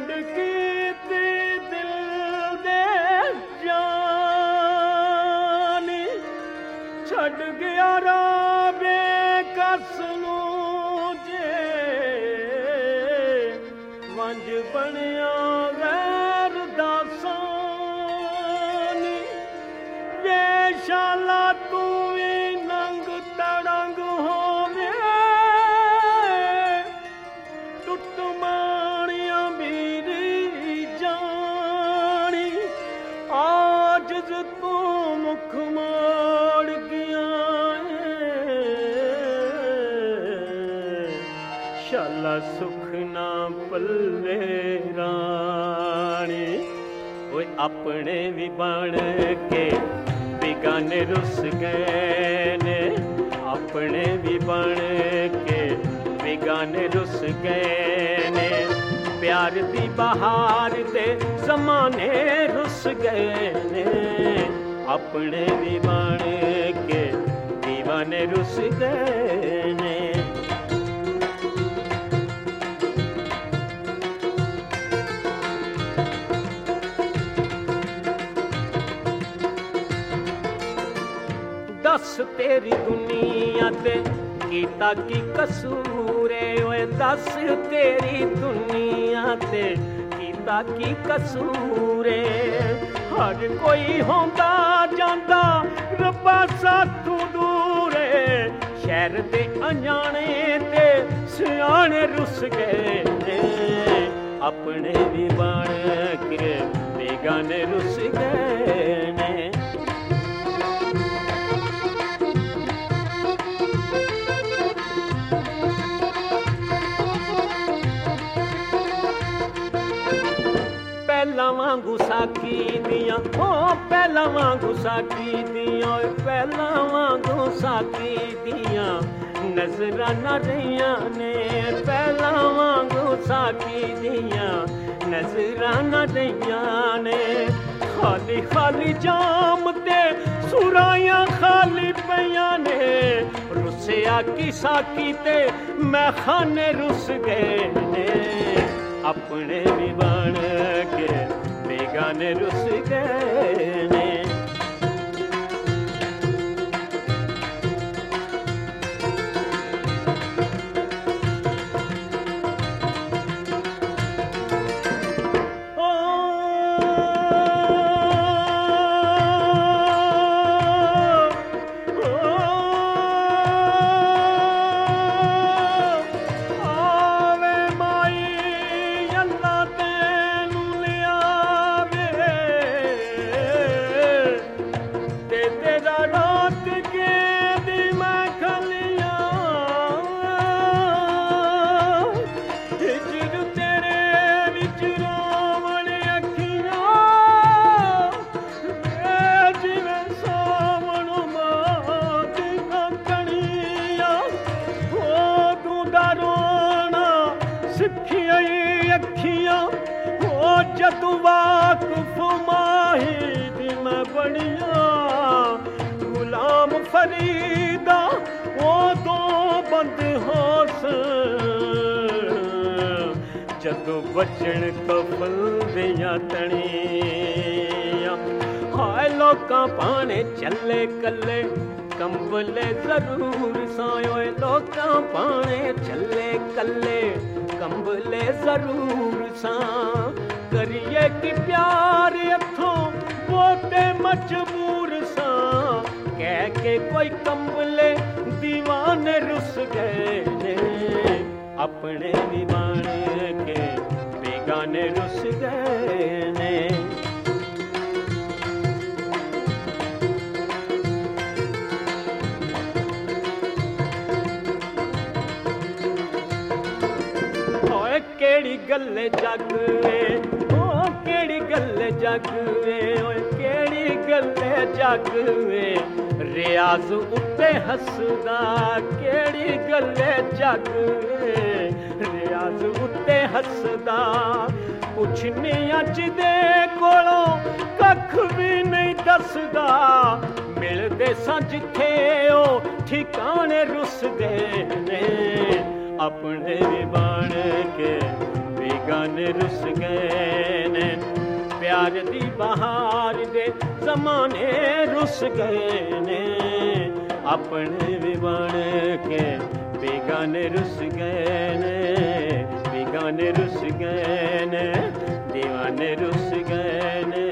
ਵੰਡ ਕੀਤੀ ਦਿਲ ਦੇ ਜਾਨੀ ਛੱਡ ਗਿਆ ਰਾਬੇ ਕਸ ਨੂੰ ਜੇ ਵੰਜ ਬਣਿਆ ਵੈਰ ਦਾਸਾਨੀ ਵੇਸ਼ਾਲਾ ਤੂੰ ਵੀ ਨੰਗ ਤੜੰਗ ਹੋਵੇ ਟੁੱਟ ਮਾਣਿਆ ਮੇਰੀ ਜਾਣੀ ਆਜਜ਼ ਤੂੰ ਮੁਖ ਮੋੜ ਗਿਆ ਸ਼ਾਲਾ ਸੁਖ ਨਾ ਪੱਲੇ ਰਾਣੀ ਓਏ ਆਪਣੇ ਵੀ ਬਣ ਕੇ बेगाने रुस गए ने अपने भी बन के बेगाने रुस गए ने प्यार दी बहार दे जमाने रुस गए ने अपने भी बन के दीवाने रुस गए ने दस तेरी दुनिया ते कीता की कसूर ओए दस तेरी दुनिया ते कीता की कसूर हर कोई होंदा जांदा रब्बा साथों दूर शहर दे अनजाने ते सियाने रुस गए ने अपने भी बन के बेगाने रुस गए ने ਪਹਿਲਾਂ ਵਾਂਗੂ ਸਾਕੀ ਦੀਆਂ ਹੋ ਪਹਿਲਾਂ ਵਾਂਗੂ ਸਾਕੀ ਦੀਆਂ ਪਹਿਲਾਂ ਵਾਂਗੂ ਸਾਕੀ ਦੀਆਂ ਨਜ਼ਰਾਂ ਨਾ ਰਹੀਆਂ ਨੇ ਪਹਿਲਾਂ ਵਾਂਗੂ ਸਾਕੀ ਦੀਆਂ ਨਜ਼ਰਾਂ ਨਾ ਰਹੀਆਂ ਨੇ ਖਾਲੀ ਖਾਲੀ ਜਾਮ ਤੇ ਸੁਰਾਈਆਂ ਖਾਲੀ ਪਈਆਂ ਨੇ ਰੁੱਸਿਆ ਕੀ ਸਾਕੀ ਤੇ ਮੈਂ ਖਾਨੇ ਰੁੱਸ ਗਏ ਨੇ अपने भी बन के बेगाने रुस गए ने जदू वाकुफ माही दी मैं बनिया गुलाम फरीदा वो दो बंद होस जदू बचन कफल दिया तनिया हाय लोकां पाने चले कले कंबले जरूर सायोए लोकां पाने चले कले कंबले जरूर सा करिए कि प्यार अथों बोते मजबूर सा कह के कोई कंबले दीवाने रुस गए ने अपने भी बन के बेगाने रुस गए ने केड़ी गल्ले जग वे ओ केड़ी गल्ले जग वे ओए केड़ी गल्ले जग वे रियाज उत्ते हसदा केड़ी गल्ले जग वे रियाज उत्ते हसदा कुछ नहीं अज दे कोलों कख भी नहीं दसदा मिलदे सा जिथे ओ ठिकाने रुस गए ने अपने भी बन के बेगाने रुस गए ने प्यार दी बहार दे जमाने रुस गए ने अपने भी बन के बेगाने रुस गए ने बेगाने रुस गए ने दीवाने रुस गए ने